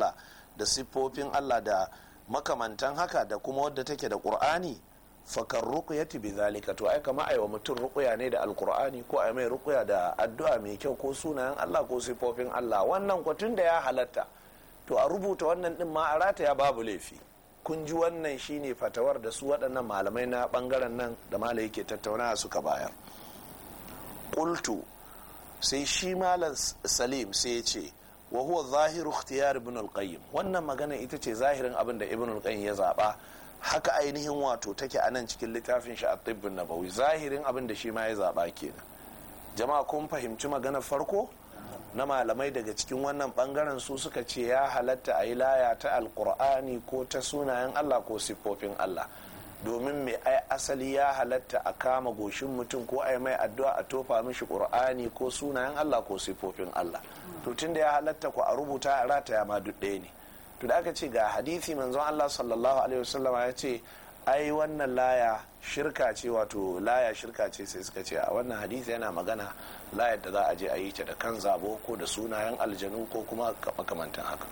Allah da siffofin Allah da makamantan haka da kuma wadda take da Qur'ani fakar ruqyati bizalika, to ai kama aiwa mutum ruqya ne da alqur'ani ko ai mai ruqya da addu'a mai kyau ko sunayen Allah ko siffofin Allah. Wannan kwatun da ya halatta to a rubuta wannan din ma a rataya babu laifi. Kun ji wannan shine fatawar da su waɗannan malamai na ɓangaren nan da malai yake tattaunawa suka bayar. Qultu, sai shi malam Salim sai ya ce wa huwa zahiru ikhtiyar ibn al-qayyim, wannan magana ita ce zahirin abin da ibn al-qayyim ya zaba, haka ainihin wato take a nan cikin littafin shi at-tibb an-nabawi, zahirin abin da shi ma ya zaba kenan. Jama'a kun fahimci maganar farko na malamai daga cikin wannan bangaren, su suka ce ya halatta a yi laya ta alkur'ani ko ta sunayen Allah ko siffofin Allah, domin mai ai asali ya halatta a kama goshin mutum ko ai mai addu'a a tofa mishi qur'ani ko sunayen Allah ko siffofin Allah. To tunda ya halatta ku a rubuta a rataya ma duk ɗaya ne. To da aka ce ga hadisi manzon Allah sallallahu alaihi wasallama ya ce ai wannan laya shirka ce, wato laya shirka ce, sai suka ce a wannan hadisi yana magana layar da za a je a yi ta da kan zabo ko da sunayen aljanu ko kuma makamantan haka.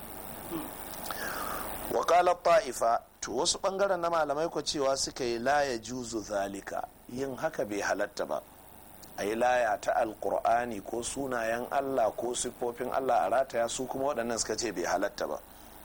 Wakalar ta'ifa, to wasu bangaren na malamai ko cewa suka yi laya juzu zalika, yin haka bai halatta ba, a yi laya ta alkur'ani ko sunayen Allah ko siffofin Allah a rataya, su kuma waɗannan suka ce bai halatta ba.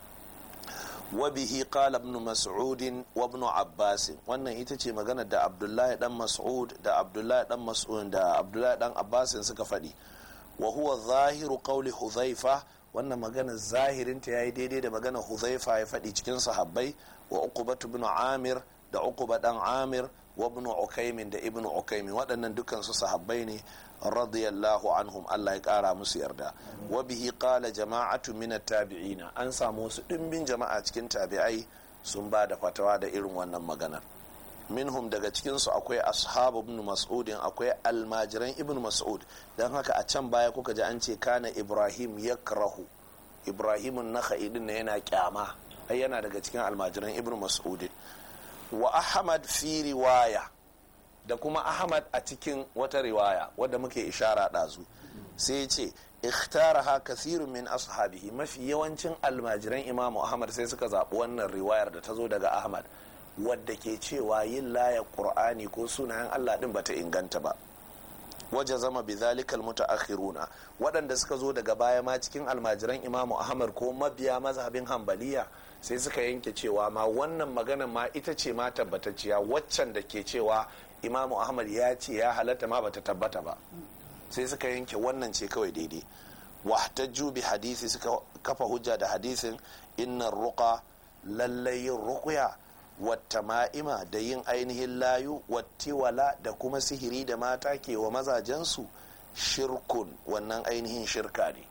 وبه قال ابن مسعود وابن عباس, wannan ita ce magana da Abdullahi dan Mas'ud da Abdullahi dan Mas'ud da Abdullahi dan Abbas suka faɗi. Wa huwa zahiru qawli Hudhaifa, wannan magana zahirin ta yayi daidai da magana Hudhaifa ya faɗi cikin sahabbai, wa Uqbah ibn Amir da Uqbah dan Amir, wa ibn Ukaym da ibn Ukaym, waɗannan dukkan su sahabbai ne radiyallahu anhum, Allah ya kara musu yarda. Wa bihi qala jama'atu min at-tabi'ina, an samu wasu dimbin jama'a cikin tabi'ai sun ba da fatawa da irin wannan maganar. Minhum, daga cikin su akwai ashabu ibn Mas'ud, akwai almajiran ibn Mas'ud, dan haka a can baya kuka ji an ce kana Ibrahim yakrahu, Ibrahim an-Nakhai din yana kyama, ai yana daga cikin almajiran ibn Mas'ud. Wa Ahmad fi riwaya, da kuma Ahmad a cikin wata riwaya wadda muke ishara ɗazu, sai ce ikhtaraha kathirun min ashabihi, mafi yawancin almajiran Imam Ahmad sai suka zaɓi wannan riwayar da ta zo daga Ahmad wadda ke cewa yin laya Qur'ani ko sunayen Allah din bata inganta ba. Waje zama bi zalikal mutaakhiruna, waɗanda suka zo daga baya ma cikin almajiran Imam Ahmad ko mabiya mazhabin Hanbaliya sai suka yanke cewa ma wannan maganar ma ita ce ma tabbatacciya, waccan da ke cewa Imamu Ahmad ya ce ya halatta ma bata tabbata ba, sai suka yanke wannan ce kawai daidai. Wahtajju bi hadisi, suka kafa hujja da hadisin innar ruqa, lallai yin ruqya, wata ma'ima da yin ainihin layu, wattiwala da kuma sihiri da mata ke wa mazajensu, shirkun, wannan ainihin shirka ne.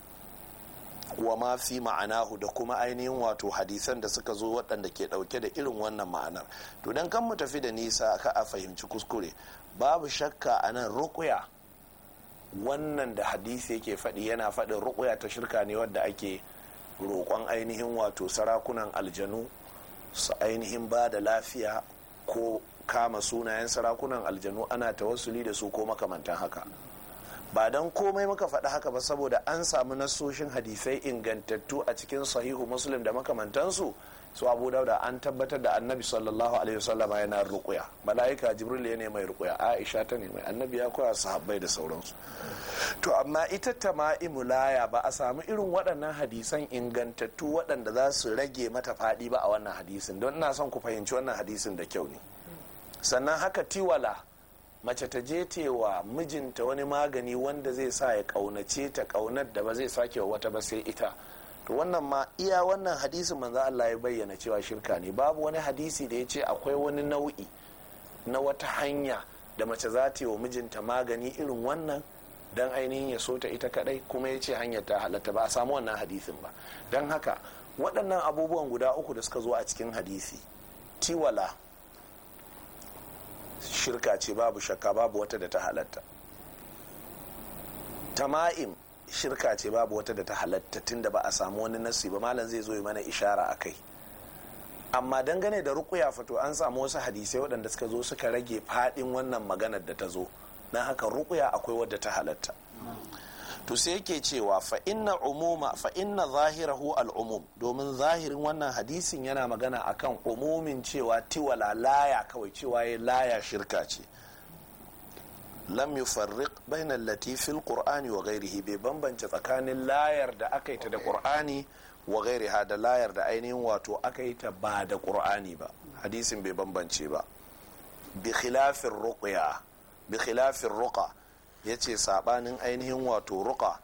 Wa ma fi ma'anahu, da kuma ainihin wato hadisan da suka zo waɗanda ke ɗauke da irin wannan ma'anar. To dan kan mu tafi da nisa ka a fahimci kuskure, babu shakka a nan ruqya, wannan da hadisi yake faɗi yana faɗin ruqya ta shirka ne wadda ake roƙon ainihin wato sarakunan aljanu su ainihin ba da lafiya ko kama sunayen sarakunan aljanu ana tawassuli da su ko makamantan haka. Ba don komai muka faɗi haka ba, saboda an samu nasoshin hadisai ingantattu a cikin sahihu Muslim da makamantansu, su Abu Dauda an tabbatar da annabi sallallahu alaihi wasallam yana ruqya, malaika Jibril ya ne mai ruqya, Aisha ta ne mai, annabi ya koya sahabbai da sauransu. To amma ita tama'imu laya ba a samu irin waɗannan hadisan ingantattu waɗanda za su rage mata faɗi ba a wannan hadisin, don ina son ku fahimci wannan hadisin da kyau ne. Sannan haka tiwala, mace ta je tewa mijinta wani magani wanda zai sa ya kaunace ta kaunar da ba zai sake wa wata ba sai ita, to wannan ma iya wannan hadisin manzo Allah ya bayyana cewa shirka ne. Babu wani hadisi da ya ce akwai wani nau'i na wata hanya da mace za ta yi wa mijinta magani irin wannan dan ainihin ya so ta ita kadai kuma ya ce hanyar ta halatta, ba a samu wannan hadisin ba. Don haka waɗannan abubuwan guda uku da suka zo a cikin hadisi, tiwala shirka ce babu shakka, babu wata da ta halatta. Tama'im shirka ce babu wata da ta halatta, tunda ba a samu wani nasi ba, malam zai zo yi mana ishara a kai. Amma dangane da ruqya fato an samu wasu hadisai waɗanda suka zo suka rage faɗin wannan maganar da ta zo, don haka ruqya akwai wadda ta halatta. to sai yake cewa fa inna zahirahu al-umum, domin zahirin wannan hadisin yana magana akan umumin cewa tiwala laya kawai, cewa ya laya shirka ce. lam yufarriq bainal lati fil qur'ani wa ghairihi, bai bambance tsakanin layar da aka yi ta da qur'ani wa ghairiha da layar da ainihin wato aka yi ta ba da qur'ani ba. hadisin bai bambance ba. bi khilafin ruqa, yace sabanin ainihin wato ruqa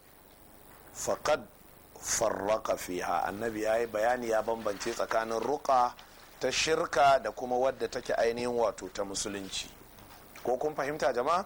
faqad farraqa fiha, annabi yayi bayani ya bambance tsakanin ruqa ta shirka da kuma wadda take ainihin wato ta musulunci. ko kun fahimta jama'a?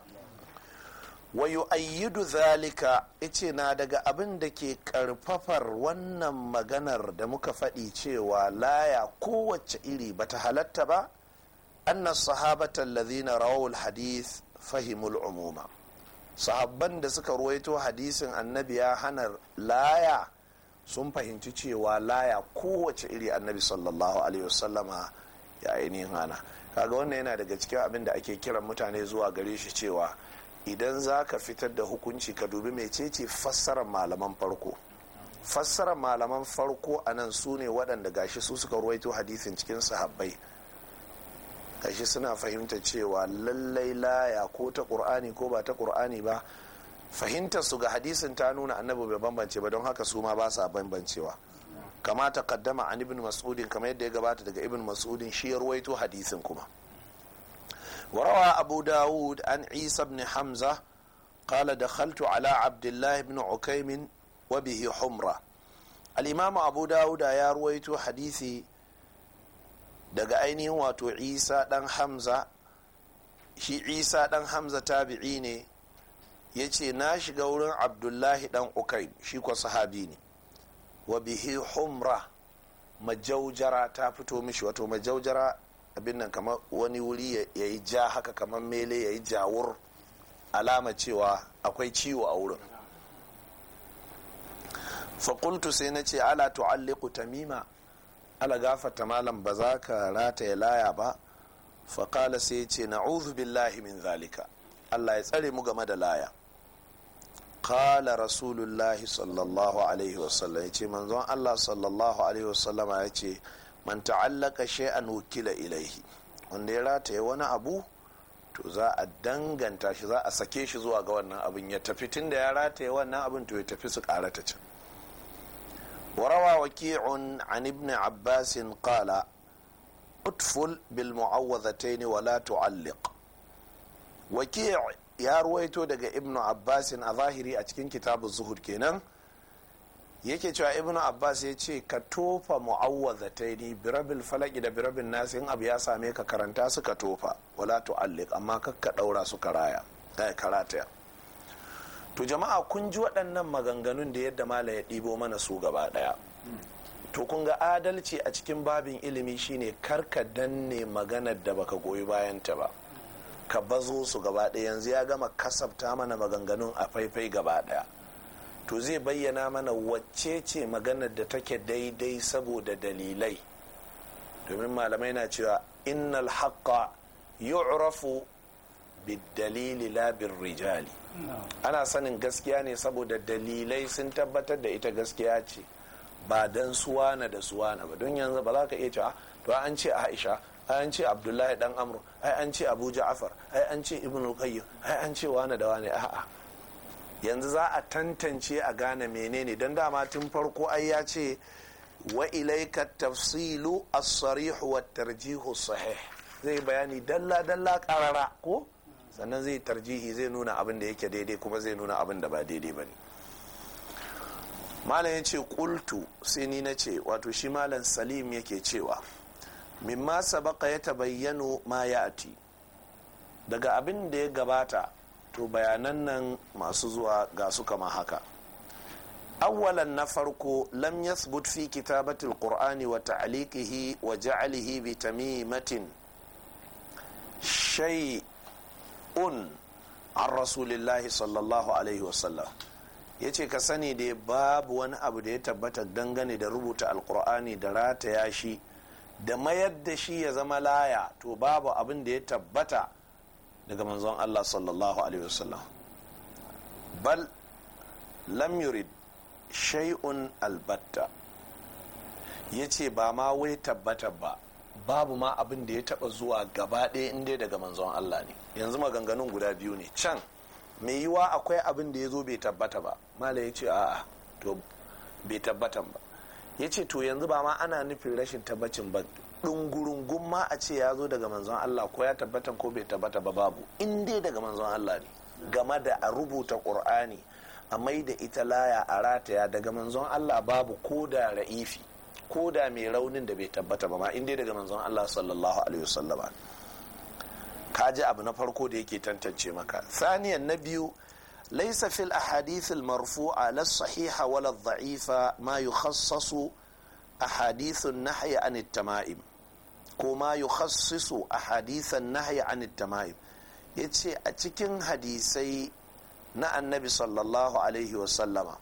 wa yu'ayyidu zalika, ice na daga abin da ke karfafar wannan maganar da muka faɗi cewa laya kowace iri bata halatta ba, anna sahabata alladhina rawul hadith fahimul umuma, sahabban da suka ruwaito hadisin annabi ya hana laya sun fahimci cewa laya kowace iri annabi sallallahu alaihi wasallama ya ainihin hana. kaga wannan yana daga cikin abin da ake kiran mutane zuwa gare shi, cewa idan za ka fitar da hukunci ka dubi mecece fassarar malaman farko. fassarar malaman farko a nan su ne waɗanda gashi su suka ruwaito hadisin cikin sahabbai, gashi suna fahimta cewa lallai laya ko ta ƙur'ani ko ba ta ƙur'ani ba, fahimtar su ga hadisin ta nuna annabi bai bambance ba, don haka su ma ba sa bambancewa. kama ta kaddama an ibn mas'udin, kamar yadda ya gabata daga ibn mas'udin, shi ya ruwaito hadisin kuma. warawa abu dawud an isa ibn hamza qala dakhaltu ala abdullah ibn ukaymin wa bihi humra. al-imam abu dawud ya ruwaito hadisi daga ainihin wato isa dan hamza. shi isa dan hamza tabi'i ne, yace na shiga wurin abdullahi dan ukaym, shi ko sahabi ne. wa bihi humra, majaujara ta fito mishi, wato majaujara abin nan kamar wani wuri ya yi ja haka, kamar mele ya yi jawur, alama cewa akwai ciwo a wurin. faƙultu sai na ce ala tu'alliqu tamima, ala gafata malam ba za ka rataye laya ba? faƙala sai ya ce na'udhu billahi min zalika, Allah ya tsare mu game da laya. qala rasulullahi sallallahu alaihi wasallam, yace manzon Allah sallallahu alaihi wasallam ya ce man ta'allaka shay'an wukila ilaihi, wanda ya rataye wani abu to za a danganta shi, za a sake shi zuwa ga wannan abin ya tafi, tunda ya rataye wannan abin to ya tafi su karata can. warawa waki'un an ibn abbas qala utful bil mu'awwadhatayn wa la tu'alliq. waki' ya ruwaito daga ibnu abbasin a zahiri a cikin kitabu zuhud kenan, yake cewa ibnu abbas ya ce ka tofa mu'awwazataini birabil falaki da birabil nasi, in abu ya same ka karanta su ka tofa, wala tu'alliq, amma kakka daura su karataya. to jama'a kun ji waɗannan maganganun da yadda mala ya ɗibo mana su gaba ɗaya. to kun ga adalci a cikin babin ilimi shine karka danne maganar da baka goyi bayanta ba, ka bazo su gaba ɗaya. yanzu ya gama kasabta mana maganganun a faifai gaba ɗaya, to zai bayyana mana wacce ce maganar da take daidai saboda dalilai, domin malamai na cewa innal haqqa yu'rafu bid-dalili la bir-rijali. ana sanin gaskiya ne saboda dalilai sun tabbatar da ita gaskiya ce, ba dan suwana da suwana ba. don yanzu ba za ka iya cewa to an ce Aisha, ai an ce Abdullahi dan Amr, ai an ce Abu Ja'far, ai an ce Ibn Qayyim, ai an ce wani da wani. a'a, yanzu za a tantance a gane menene, don dama tun farko ai ya ce wa ilaika tafsilu as-sarih wa tarjihu sahih, zai bayani dalla dalla karara ko, sannan zai tarjihi, zai nuna abin da yake daidai kuma zai nuna abin da ba daidai bane. malam ya ce qultu, sai ni na ce, wato shi malam Salim yake cewa mimma sabaka ya tabayyano ma ya'ti, daga abin da ya gabata to bayanan nan masu zuwa ga su kama haka. awwalan, na farko, lam yathbut fi kitabati alqur'ani wa ta'liqihi wa ja'alihi bi tamimatin shay'un an rasulillahi sallallahu alaihi wasallam. yace ka sani da babu wani abu da ya tabbata dangane da rubuta alqur'ani da rataya shi da mayar da shi ya zama laya, to babu abin da ya tabbata daga manzon Allah sallallahu alaihi wasallam. bal lam yurid shay'un albatta, ya ce ba ma wai tabbata ba, babu ma abin da ya taba zuwa gaba ɗaya inda daga manzon Allah ne. Yanzu maganganun guda biyu ne, can mai yiwa akwai abin da ya zo bai tabbata ba, malai ya ce a'a to bai tabbatan ba, ya ce to yanzu ba ma ana nufin rashin tabbacin ba, ɗungurungun ma a ce ya zo daga manzon Allah ko ya tabbatan ko bai tabbata ba, babu, in dai daga manzon Allah ne. Game da a rubuta ƙur'ani a mai da ita laya a rataya, daga manzon Allah babu, ko da ra'ifi ko da mai raunin da bai tabbata ba ma, in dai daga manzon Allah sallallahu alaihi wasallama. Ka ji abu na farko da yake tantance maka. Saniyan na biyu, laisa fil ahadith al marfu'a la sahiha wala dha'ifa ma yukhassasu ahadith an-nahy an at-tama'im, ko ma yukhassisu ahadith an-nahy an at-tama'im. Yace a cikin hadisai na annabi sallallahu alaihi wasallama,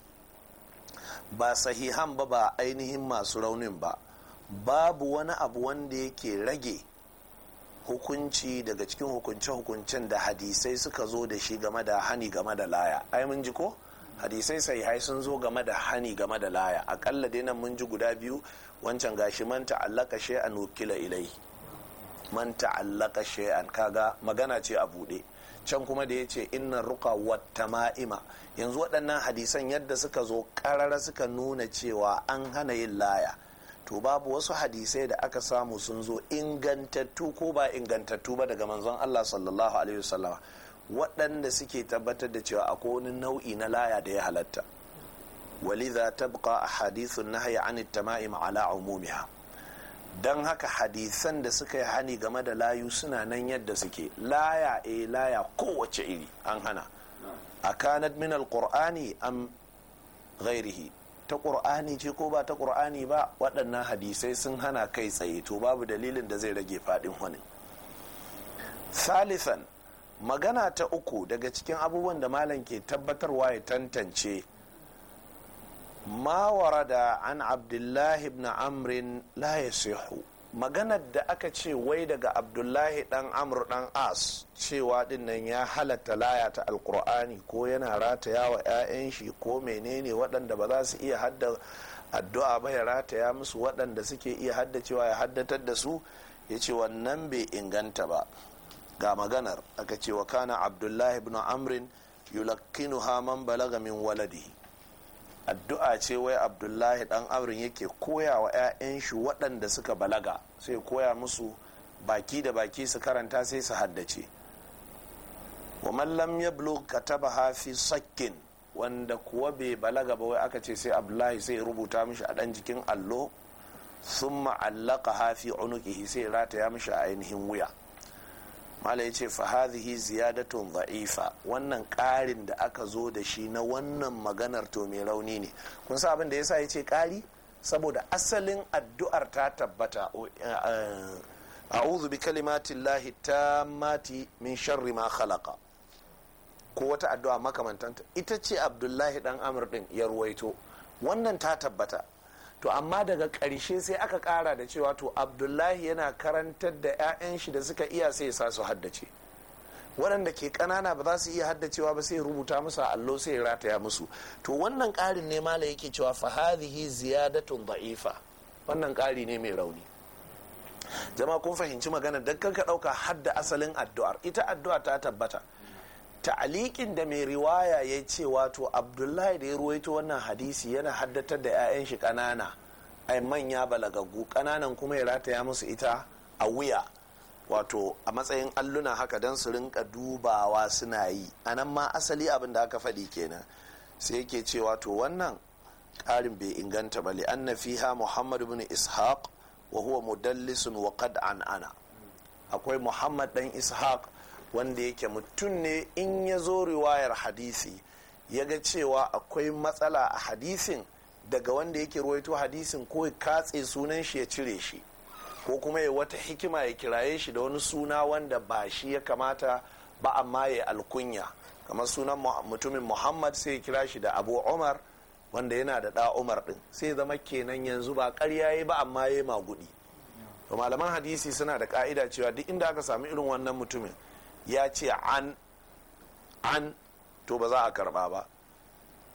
ba sahihan ba, ba ainihin masu raunin ba, babu wani abu wanda yake rage hukunci daga cikin hukunce-hukuncen da hadisai suka zo da shi game da hani game da laya. Ai mun ji ko hadisai sahihai sun zo game da hani game da laya, akalla dai nan mun ji guda biyu. Wancan gashi man ta'allaka shay'an wukila ilai, man ta'allaka shay'an, kaga magana ce a bude. Can kuma da yace innar ruqa wat tama'ima, yanzu waɗannan hadisan yadda suka zo karara suka nuna cewa an hana yin laya, to babu wasu hadisai da aka samu sun zo ingantattu ko ba ingantattu ba daga manzon Allah sallallahu alaihi wasallama waɗanda suke tabbatar da cewa akwai wani nau'i na laya da ya halatta. walidha tabqa ahadithun nahyi an at-tama'im ala umumiha, dan haka hadisan da suka yi hani game da layu suna nan yadda suke. laya laya kowace iri an hana, akanat min al-qur'ani am ghairihi, ta ƙur'ani ce ko ba ta ƙur'ani ba, waɗannan hadisai sun hana kai tsaye, to babu dalilin da zai rage faɗin wani. Salisan, magana ta uku daga cikin abubuwan da malam ke tabbatarwa ya tantance, ma warada an abdullahi ibn amrin la yasihu, maganar da aka ce wai daga abdullahi dan amr dan as cewa dinnan ya halatta laya ta alkur'ani ko yana rataya wa 'ya'yan shi ko menene, waɗanda ba za su iya hadda addu'a ba ya rataya musu, waɗanda suke iya haddacewa ya haddatar da su, ya ce wannan bai inganta ba. Ga maganar aka ce wa kana abdullahi ibn amrin yulakkinuha man balaga min waladihi, addu'a ce wai abdullahi dan amrin yake koya wa 'ya'yan shi waɗanda suka balaga, sai koya musu baki da baki su karanta sai su haddace. wa man lam yablugh katabaha fi sakkin, wanda kuwa bai balaga ba wai aka ce sai abdullahi sai rubuta mishi a dan jikin allo, thumma allaqaha fi unuqihi, sai rataya mishi a ainihin wuya. mala ya ce fa hadhihi ziyadatun dha'ifa, wannan ƙarin da aka zo da shi na wannan maganar to mai rauni ne. kun sa abin da yasa ya ce ƙari, saboda asalin addu'ar ta tabbata, a'udhu bi kalimatillahi tammati min sharri ma khalaqa, ko wata addu'a makamantanta, ita ce abdullahi dan amr din ya ruwaito, wannan ta tabbata. to amma daga ƙarshe sai aka ƙara da cewa to abdullahi yana karantar da 'ya'yan shi da suka iya sai sa su haddace, waɗanda ke ƙanana ba za su iya haddacewa ba sai rubuta musu allo sai rataya musu. to wannan ƙarin ne mala yake cewa fa hadhihi ziyadatun da'ifa, wannan ƙari ne mai rauni. jama'a kun fahimci magana, dan kanka ɗauka hadda asalin addu'ar, ita addu'a ta tabbata. ta'aliƙin da mai riwaya ya ce wato abdullahi da ya ruwaito wannan hadisi yana haddatar da 'ya'yan shi ƙanana, ai manya balagaggu, ƙananan kuma ya rataya musu ita a wuya, wato a matsayin alluna haka don su rinka dubawa suna yi. a nan ma asali abin da aka faɗi kenan. sai yake ce wato wannan ƙarin bai inganta ba, li'anna fiha muhammad ibn ishaq wa huwa mudallisun wa qad ana, akwai muhammad dan ishaq wanda yake mutum ne in ya zo riwayar hadisi ya ga cewa akwai matsala a hadisin daga wanda yake ruwaito hadisin, ko ya katse sunan shi ya cire shi, ko kuma ya wata hikima ya kiraye shi da wani suna wanda ba shi ya kamata ba, amma ya alkunya, kamar sunan mutumin muhammad sai ya kira shi da abu umar wanda yana da ɗa umar ɗin, sai zama kenan yanzu ba ƙarya yi ba amma ya magudi. to malaman hadisi suna da ka'ida cewa duk inda aka sami irin wannan mutumin ya ce an to ba za a karba ba.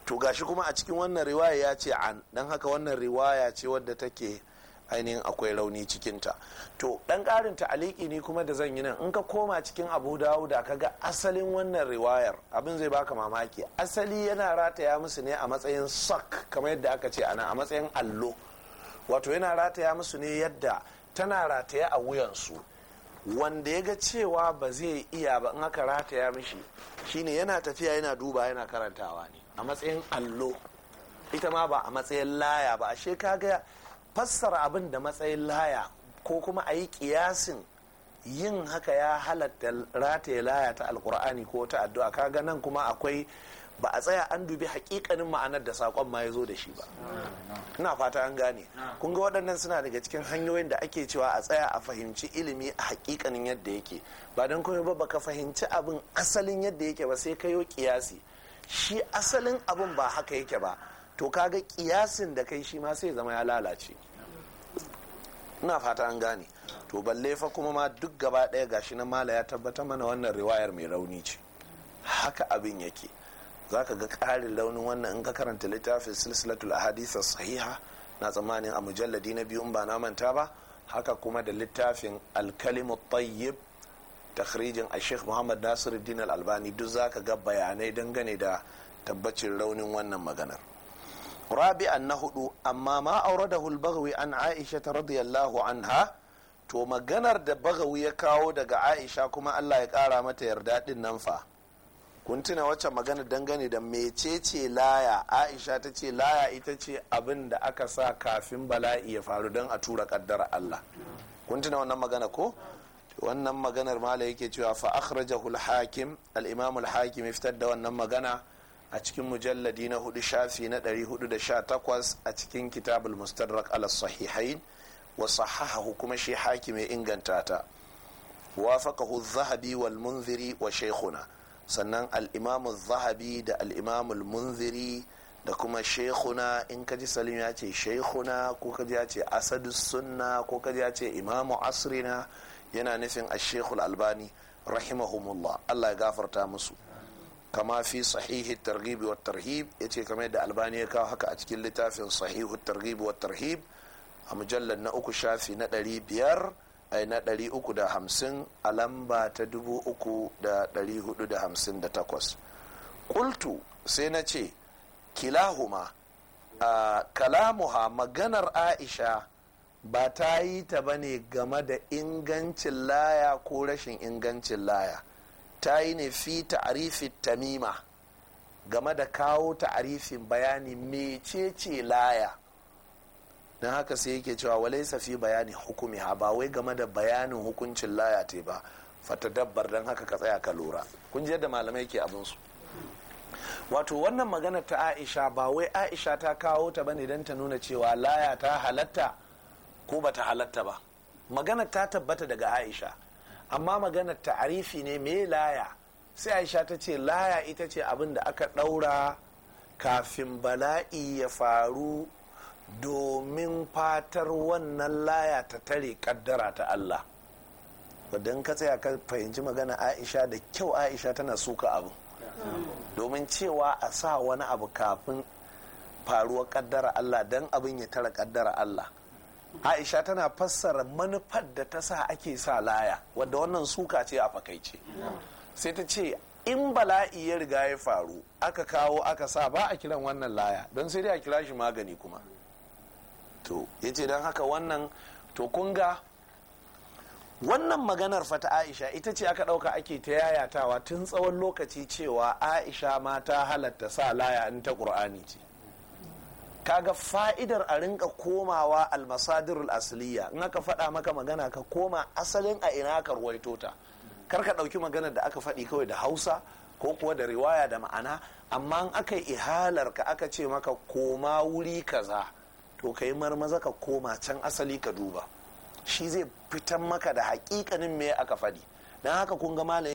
to gashi kuma a cikin wannan riwaya ya ce an, don haka wannan riwaya ce wadda take ainihin akwai rauni cikinta. To dan ƙarin ta'aliki ne kuma da zan yi nan, in ka koma cikin Abu Dawud ka ga asalin wannan riwayar abin zai baka mamaki. Asali yana rataya musu ne a matsayin sak, kamar yadda aka ce ana a matsayin allo, wato yana rataya musu ne yadda tana rataya a wuyansu, wanda ya ga cewa ba zai iya ba in aka rataya mishi shine yana tafiya yana duba yana karantawa ne a matsayin allo, ita ma ba a matsayin laya ba. Ashe kaga fassara abin da matsayin laya ko kuma a yi kiyasin yin haka ya halatta rataye laya ta alkur'ani ko ta addu'a. Kaga nan kuma akwai ba a tsaya an dubi hakikanin ma'anar da sakon ma ya zo da shi ba. Ina fata an gane. Kun ga waɗannan suna daga cikin hanyoyin da ake cewa a tsaya a fahimci ilimi a hakikanin yadda yake, ba don kuma ba baka fahimci abin asalin yadda yake ba sai ka yi kiyasi. Shi asalin abin ba haka yake ba, to kaga kiyasin da kai shi ma sai zama ya lalace. Ina fata an gane. To balle fa kuma ma duk gaba ɗaya gashi na mala ya tabbata mana wannan riwayar mai rauni ce, haka abin yake. Zaka ga ƙarin launin wannan in ka karanta littafin silsilatul ahadith sahiha, na tsammanin a mujalladi na 2 ba na manta ba, haka kuma da littafin al-kalimut tayyib takhrijin al-sheikh Muhammad Nasiruddin al-Albani, duk zaka ga bayanai dangane da tabbacin raunin wannan maganar. rabi'an na 4, amma ma auradahu al-Baghawi an Aisha radiyallahu anha, to maganar da Baghawi ya kawo daga Aisha kuma Allah ya kara mata yarda din nan fa. Kun tuna wacce magana dangane da mecece laya? Aisha ta ce laya ita ce abin da aka sa kafin bala'i ya faru don a tura kaddara Allah. Kun tuna wannan magana ko? Wannan maganar mala yake cewa fa akhrajahu al-Hakim, al-Imam al-Hakim fitar da wannan magana a cikin mujalladi na 4 shafi na 418 a cikin kitabul Mustadrak ala sahihain, wa sahahahu kuma shi Hakim ya inganta ta. Wafaqahu az-Zahabi wal Munziri wa shaykhuna, sannan al-Imam az-Zahabi da al-Imam al-Munziri da kuma shaykhuna, in kaji Salim ya ce shaykhuna ko kaji ya ce Asadus Sunna ko kaji ya ce Imam Asrina, yana nufin al-Sheikh al-Albani rahimahumullah, Allah ya gafarta musu. Kama fi sahihi targhib wa tarhib, yace kamar yadda Albani ya kawo haka a cikin littafin sahihu targhib wa tarhib a mujallad na 3 shafi na 500 na 350 a lamba ta 3458. Qultu, sai na ce kilahuma kalamuha, maganar Aisha ba ta yi ta bane game da ingancin laya ko rashin ingancin laya, ta yi ne fi ta'arifin tamima, game da kawo ta'arifin bayani mecece laya. don haka sai yake cewa walaysa fi bayani hukumiha, ba wai game da bayanin hukuncin laya te ba, fatadabbar, don haka ka tsaya ka lura. kun ji yadda malamai ke abin su. Wato wannan magana ta Aisha ba wai Aisha ta kawo ta bane don ta nuna cewa laya ta halatta ko bata halatta ba. Magana ta tabbata daga Aisha, amma maganar ta'arifi ne me laya. Sai Aisha ta ce laya ita ce abin da aka ɗaura kafin bala'i ya faru domin fatar wannan laya ta tare kaddara ta Allah. Wadda ka tsaya ka fahimci magana Aisha da kyau, Aisha tana suka abu, domin cewa a sa wani abu kafin faruwar kaddara Allah don abin ya tara kaddara Allah. Aisha tana fassara manufar da ta sa ake sa laya, wadda wannan suka ce a fakaice. Sai ta ce in bala'i ya riga ya faru aka kawo aka sa, ba a kiran wannan laya, don sai dai a kira shi magani kuma. To yace don haka wannan, to kun ga wannan maganar fata Aisha ita ce aka ɗauka ake ta yayatawa tun tsawon lokaci cewa Aisha ma ta halatta sa laya in ta ƙur'ani ce. Kaga fa'idar a rinka komawa almasadirul asliya, in aka faɗa maka magana ka koma asalin a ina ka ruwaito ta, kar ka ɗauki maganar da aka faɗi kawai da Hausa ko kuwa da riwaya da ma'ana, amma in aka yi ihalar ka aka ce maka koma wuri kaza, to ka yi marmaza ka koma can asali ka duba, shi zai fitan maka da hakikanin me aka faɗi. Don haka kun ga malam